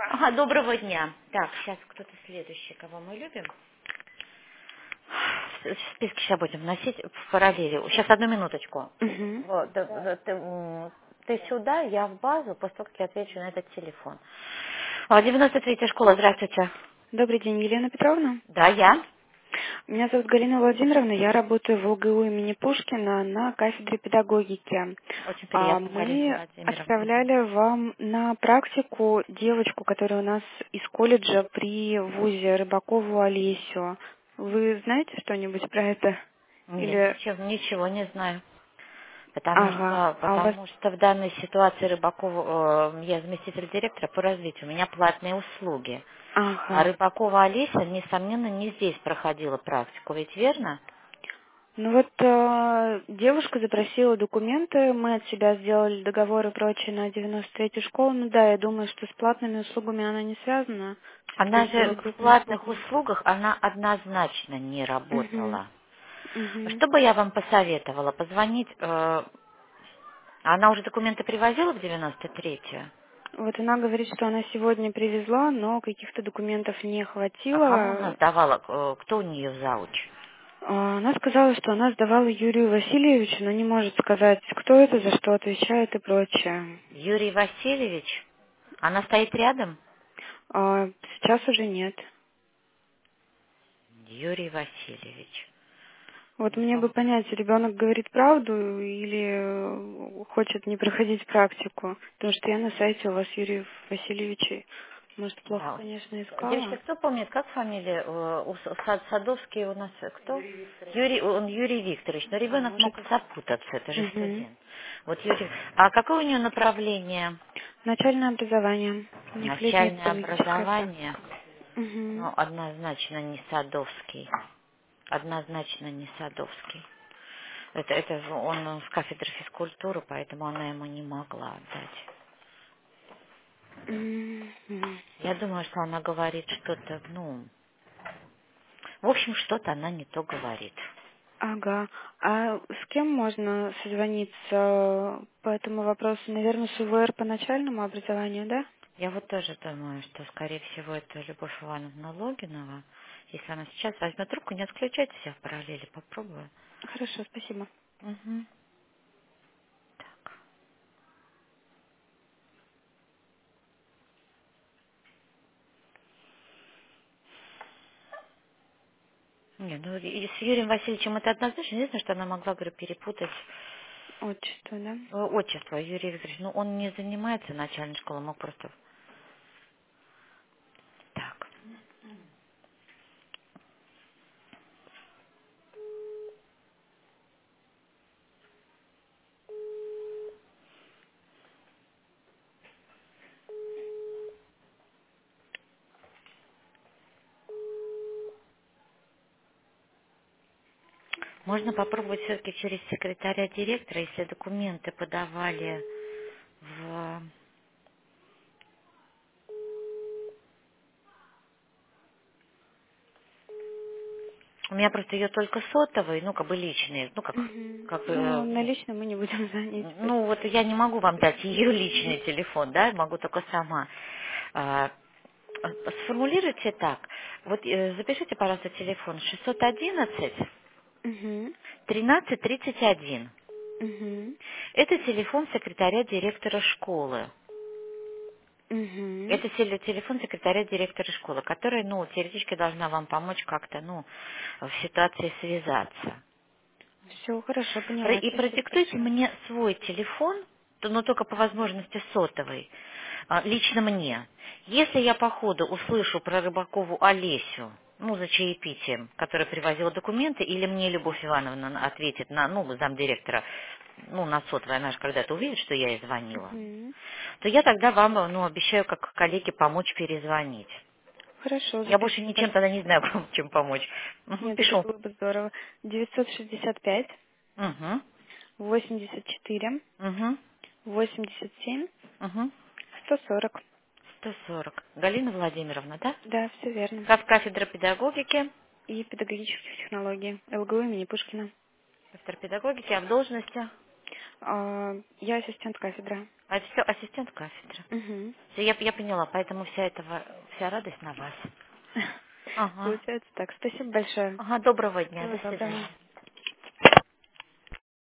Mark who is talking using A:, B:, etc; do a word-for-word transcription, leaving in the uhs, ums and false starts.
A: Ага, доброго дня. Так, сейчас кто-то следующий, кого мы любим. В в списке сейчас будем вносить в параллели. Сейчас одну минуточку.
B: Угу.
A: Вот, да, да, ты, м, ты сюда, я в базу, после того, как я отвечу на этот телефон. А, девяносто третья школа, здравствуйте.
B: Добрый день, Елена Петровна.
A: Да, я.
B: Меня зовут Галина Владимировна, я работаю в ЛГУ имени Пушкина на кафедре педагогики.
A: Очень
B: А
A: приятно, Галина
B: Мы
A: Владимировна.
B: отправляли вам на практику девочку, которая у нас из колледжа при вузе Рыбакову Олесю. Вы знаете что-нибудь про это?
A: Нет,
B: Или...
A: ничего, ничего не знаю. Потому
B: Ага,
A: что,
B: а у вас...
A: потому что в данной ситуации Рыбакова, э, я заместитель директора по развитию, у меня платные услуги. А
B: Ага.
A: Рыбакова Алиса, несомненно, не здесь проходила практику, ведь верно?
B: Ну вот э, девушка запросила документы, мы от себя сделали договор и прочее на девяносто третью школу. Ну да, я думаю, что с платными услугами она не связана. Все-таки
A: Она
B: это было
A: же в
B: крупное
A: платных
B: обслуживание.
A: услугах, она однозначно не
B: Угу.
A: работала.
B: Угу.
A: Что бы я вам посоветовала? Позвонить, э, она уже документы привозила в девяносто третью?
B: Вот она говорит, что она сегодня привезла, но каких-то документов не
A: А кому она
B: хватило.
A: сдавала? Э, Кто у нее зауч?
B: А, Она сказала, что она сдавала Юрию Васильевичу, но не может сказать, кто это, за что отвечает и прочее.
A: Юрий Васильевич? Она стоит рядом?
B: А, Сейчас уже нет.
A: Юрий Васильевич.
B: Вот
A: Ну,
B: мне бы
A: по-
B: понять, ребенок говорит правду или э, хочет не проходить практику. Потому что я на сайте у вас Юрия Васильевича, может, плохо,
A: Да.
B: конечно,
A: Девочка,
B: искала.
A: кто помнит, как фамилия э, у С- Сад- Садовский у нас э, кто? Юрий, он Юрий Викторович. Но
B: А
A: ребенок
B: может...
A: мог запутаться, это же
B: Угу.
A: студент. Вот Юрий. А какое у нее направление?
B: Начальное образование. У них летняя
A: Начальное
B: экономическая
A: образование.
B: практика. Угу.
A: Ну, однозначно не Садовский. Однозначно не Садовский. Это, это же он с кафедры физкультуры, поэтому она ему не могла отдать.
B: Мгм.
A: Я думаю, что она говорит что-то, ну, в общем, что-то она не то говорит.
B: Ага. А с кем можно созвониться по этому вопросу? Наверное, с УВР по начальному образованию, да?
A: Я вот тоже думаю, что, скорее всего, это Любовь Ивановна Логинова. Если она сейчас возьмет трубку, не отключайте себя в параллели, попробую.
B: Хорошо, спасибо.
A: Угу. Не, ну и с Юрием Васильевичем это однозначно. Единственное, что она могла, говорю, перепутать
B: Отчество, да?
A: э, отчество Юрия Викторовича. Ну, он не занимается начальной школой, мог просто... Так. Можно попробовать все-таки через секретаря директора, если документы подавали в... У меня просто ее только сотовый, ну, как бы личный, ну, как,
B: Мгм.
A: как бы,
B: Ну,
A: э,
B: на лично мы не будем звонить.
A: ну, вот я не могу вам дать ее личный телефон, да, могу только сама. А, Сформулируйте так. Вот э, запишите, пожалуйста, телефон шестьсот одиннадцать
B: Угу.
A: тринадцать тридцать один.
B: Угу.
A: Это телефон секретаря директора школы.
B: Угу.
A: Это теле- телефон секретаря директора школы, которая, ну, теоретически должна вам помочь как-то, ну, в ситуации связаться.
B: Все, хорошо,
A: Про-
B: поняла.
A: И
B: Спасибо
A: продиктуйте
B: большое.
A: мне свой телефон, то- но только по возможности сотовый, а, лично мне. Если я по ходу услышу про Рыбакову Олесю, ну, за чаепитием, которая привозила документы, или мне Любовь Ивановна на- ответит на, ну, замдиректора, ну, на сотовый, она же когда-то увидит, что я ей звонила,
B: Угу.
A: то я тогда вам, ну, обещаю, как коллеге, помочь перезвонить.
B: Хорошо,
A: Я больше
B: запишите,
A: ничем тогда не
B: пожалуйста.
A: знаю, чем помочь. Мгм,
B: Нет, это
A: пишу.
B: было бы здорово. девятьсот шестьдесят пять
A: Угу,
B: восемьдесят четыре
A: угу,
B: восемьдесят семь
A: угу.
B: сто сорок.
A: сто сорок. Галина Владимировна, да?
B: Да, все верно.
A: Как кафедра педагогики,
B: И педагогических технологий. ЛГУ имени Пушкина.
A: кафедра педагогики, а в должности
B: А, Я ассистент кафедры.
A: А это все ассистент кафедры.
B: Угу.
A: Всё, Я, я поняла, поэтому вся этого, вся радость на вас. Ага.
B: Получается так. Спасибо большое.
A: Ага, доброго дня,
B: Всего
A: до
B: доброго.
A: свидания.